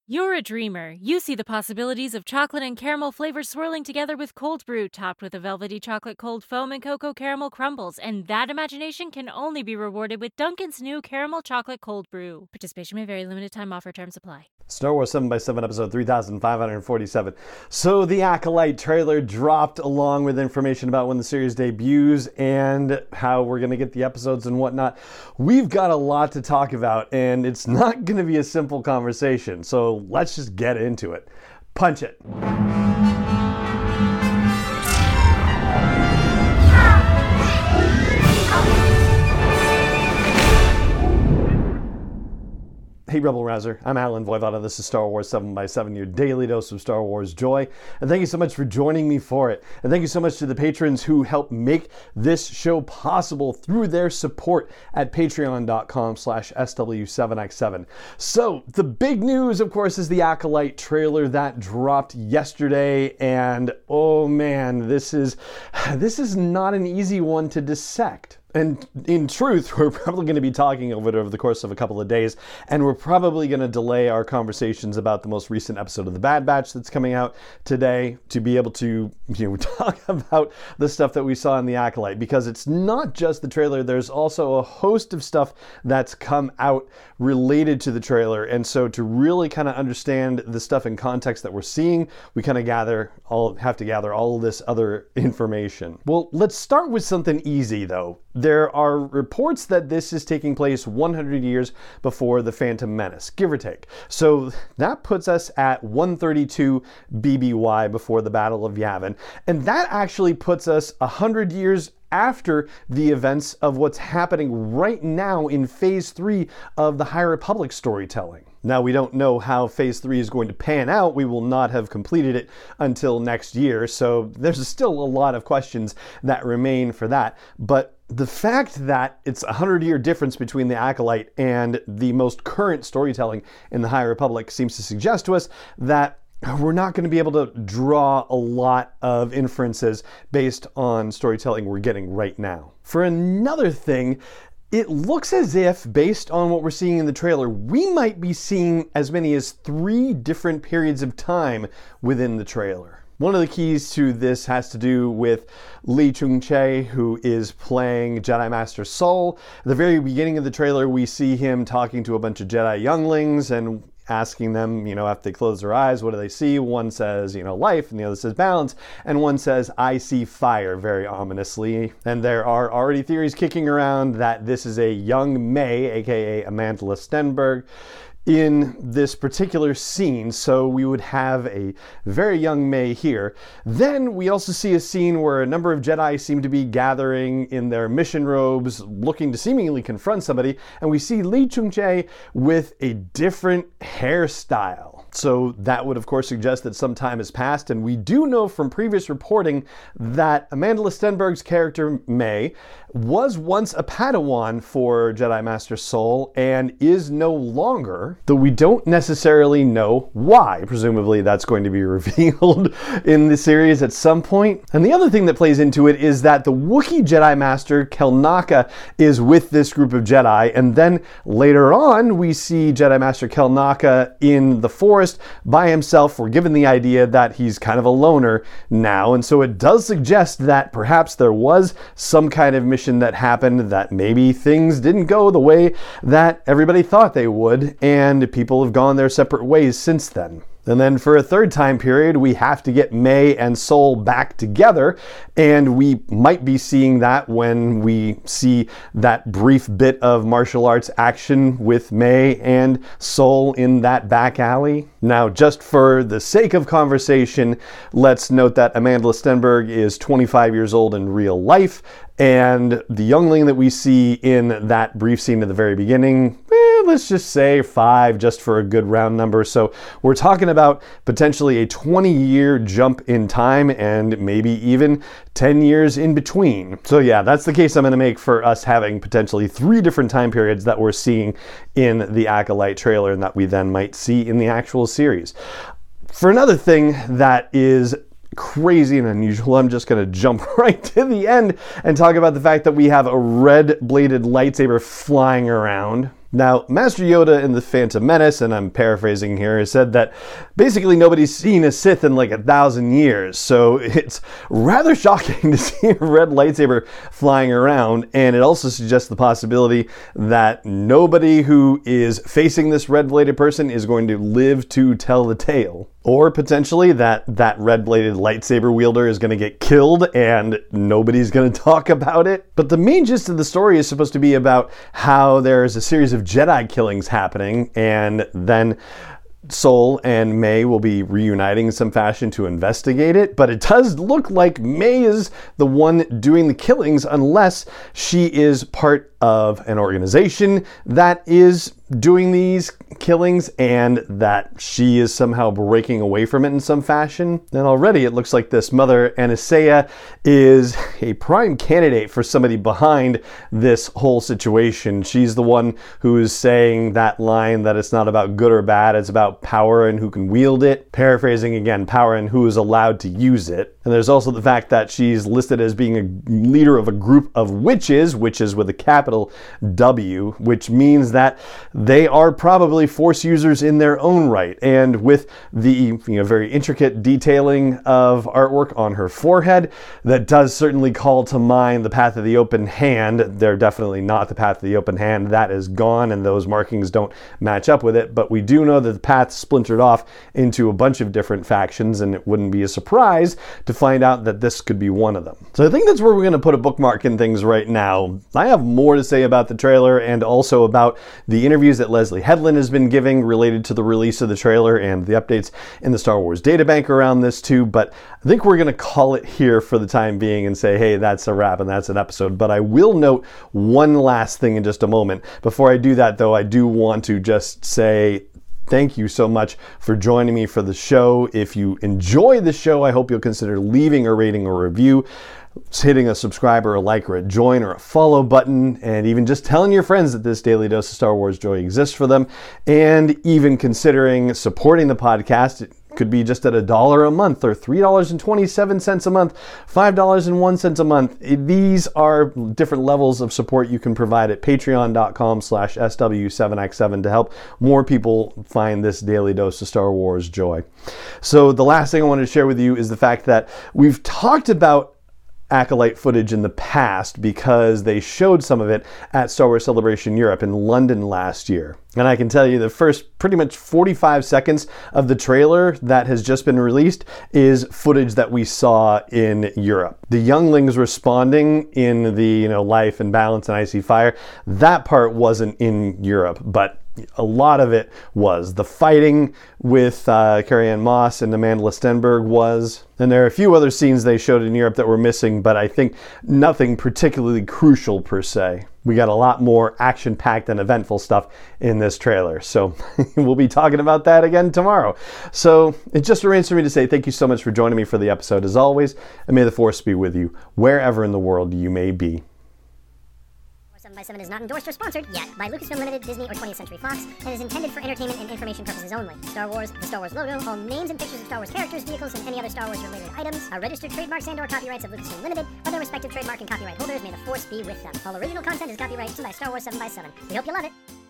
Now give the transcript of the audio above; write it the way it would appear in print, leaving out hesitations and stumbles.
You're a dreamer. You see the possibilities of chocolate and caramel flavors swirling together with cold brew, topped with a velvety chocolate cold foam and cocoa caramel crumbles. And that imagination can only be rewarded with Dunkin's new caramel chocolate cold brew. Participation may vary. Limited time offer. Terms apply. Star Wars 7x7 episode 3547. So the Acolyte trailer dropped along with information about when the series debuts and how we're going to get the episodes and whatnot. We've got a lot to talk about and it's not going to be a simple conversation. So let's just get into it. Punch it. Hey Rebel Rouser, I'm Alan Voivod. This is Star Wars 7x7, your daily dose of Star Wars joy. And thank you so much for joining me for it. And thank you so much to the patrons who help make this show possible through their support at patreon.com/SW7x7. So the big news, of course, is the Acolyte trailer that dropped yesterday. And oh man, this is not an easy one to dissect. And in truth, we're probably going to be talking over it over the course of a couple of days, and we're probably going to delay our conversations about the most recent episode of The Bad Batch that's coming out today to be able to talk about the stuff that we saw in The Acolyte, because it's not just the trailer, there's also a host of stuff that's come out related to the trailer. And so to really kind of understand the stuff in context that we're seeing, we kind of have to gather all of this other information. Well, let's start with something easy though. There are reports that this is taking place 100 years before The Phantom Menace, give or take. So that puts us at 132 BBY before the Battle of Yavin. And that actually puts us 100 years after the events of what's happening right now in Phase 3 of the High Republic storytelling. Now, we don't know how Phase 3 is going to pan out. We will not have completed it until next year, so there's still a lot of questions that remain for that. But the fact that it's a 100-year difference between the Acolyte and the most current storytelling in the High Republic seems to suggest to us that we're not going to be able to draw a lot of inferences based on storytelling we're getting right now. For another thing, it looks as if, based on what we're seeing in the trailer, we might be seeing as many as 3 different periods of time within the trailer. One of the keys to this has to do with Lee Chung-chae, who is playing Jedi Master Sol. At the very beginning of the trailer, we see him talking to a bunch of Jedi younglings and asking them, after they close their eyes, what do they see? One says, life, and the other says balance, and one says, I see fire, very ominously. And there are already theories kicking around that this is a young May, aka Amandla Stenberg, in this particular scene. So we would have a very young May here. Then we also see a scene where a number of Jedi seem to be gathering in their mission robes, looking to seemingly confront somebody, and we see Lee Chung-chae with a different hairstyle. So that would of course suggest that some time has passed, and we do know from previous reporting that Amandla Stenberg's character May was once a Padawan for Jedi Master Sol and is no longer, though we don't necessarily know why. Presumably that's going to be revealed in the series at some point. And the other thing that plays into it is that the Wookiee Jedi Master Kelnaka is with this group of Jedi, and then later on we see Jedi Master Kelnaka in the forest by himself. We're given the idea that he's kind of a loner now, and so it does suggest that perhaps there was some kind of mission that happened, that maybe things didn't go the way that everybody thought they would, and people have gone their separate ways since then. And then for a third time period, we have to get May and Sol back together, and we might be seeing that when we see that brief bit of martial arts action with May and Sol in that back alley. Now, just for the sake of conversation, let's note that Amandla Stenberg is 25 years old in real life, and the youngling that we see in that brief scene at the very beginning, let's just say 5, just for a good round number. So we're talking about potentially a 20-year jump in time and maybe even 10 years in between. So yeah, that's the case I'm going to make for us having potentially 3 different time periods that we're seeing in the Acolyte trailer and that we then might see in the actual series. For another thing that is crazy and unusual, I'm just going to jump right to the end and talk about the fact that we have a red-bladed lightsaber flying around. Now, Master Yoda in The Phantom Menace, and I'm paraphrasing here, said that basically nobody's seen a Sith in like 1,000 years. So it's rather shocking to see a red lightsaber flying around. And it also suggests the possibility that nobody who is facing this red-bladed person is going to live to tell the tale. Or potentially that red-bladed lightsaber wielder is going to get killed and nobody's going to talk about it. But the main gist of the story is supposed to be about how there's a series of Jedi killings happening, and then Sol and May will be reuniting in some fashion to investigate it. But it does look like May is the one doing the killings, unless she is part of an organization that is doing these killings and that she is somehow breaking away from it in some fashion. And already it looks like this Mother Anastasia is a prime candidate for somebody behind this whole situation. She's the one who is saying that line that it's not about good or bad, it's about power and who can wield it. Paraphrasing again, power and who is allowed to use it. And there's also the fact that she's listed as being a leader of a group of witches with a capital W, which means that they are probably Force users in their own right. And with the very intricate detailing of artwork on her forehead, that does certainly call to mind the Path of the Open Hand. They're definitely not the Path of the Open Hand. That is gone, and those markings don't match up with it. But we do know that the path splintered off into a bunch of different factions, and it wouldn't be a surprise to find out that this could be one of them. So I think that's where we're going to put a bookmark in things right now. I have more to say about the trailer and also about the interviews that Leslie Headland has been giving related to the release of the trailer and the updates in the Star Wars databank around this too, but I think we're going to call it here for the time being and say, hey, that's a wrap and that's an episode. But I will note one last thing in just a moment. Before I do that, though, I do want to just say thank you so much for joining me for the show. If you enjoy the show, I hope you'll consider leaving a rating or review, hitting a subscribe or a like or a join or a follow button, and even just telling your friends that this Daily Dose of Star Wars Joy exists for them, and even considering supporting the podcast. It could be just at $1 a month or $3.27 a month, $5.01 a month. These are different levels of support you can provide at patreon.com/SW7X7 to help more people find this Daily Dose of Star Wars Joy. So the last thing I wanted to share with you is the fact that we've talked about Acolyte footage in the past because they showed some of it at Star Wars Celebration Europe in London last year. And I can tell you the first pretty much 45 seconds of the trailer that has just been released is footage that we saw in Europe. The younglings responding in the Life and Balance and Icy Fire, that part wasn't in Europe, but a lot of it was. The fighting with Carrie-Anne Moss and Amanda Stenberg was. And there are a few other scenes they showed in Europe that were missing, but I think nothing particularly crucial per se. We got a lot more action-packed and eventful stuff in this trailer. So we'll be talking about that again tomorrow. So it just remains for me to say thank you so much for joining me for the episode as always, and may the Force be with you wherever in the world you may be. 7x7 is not endorsed or sponsored yet by Lucasfilm Limited, Disney, or 20th Century Fox, and is intended for entertainment and information purposes only. Star Wars, the Star Wars logo, all names and pictures of Star Wars characters, vehicles, and any other Star Wars related items are registered trademarks and/or copyrights of Lucasfilm Limited, or their respective trademark and copyright holders. May the Force be with them. All original content is copyrighted by Star Wars 7x7. We hope you love it.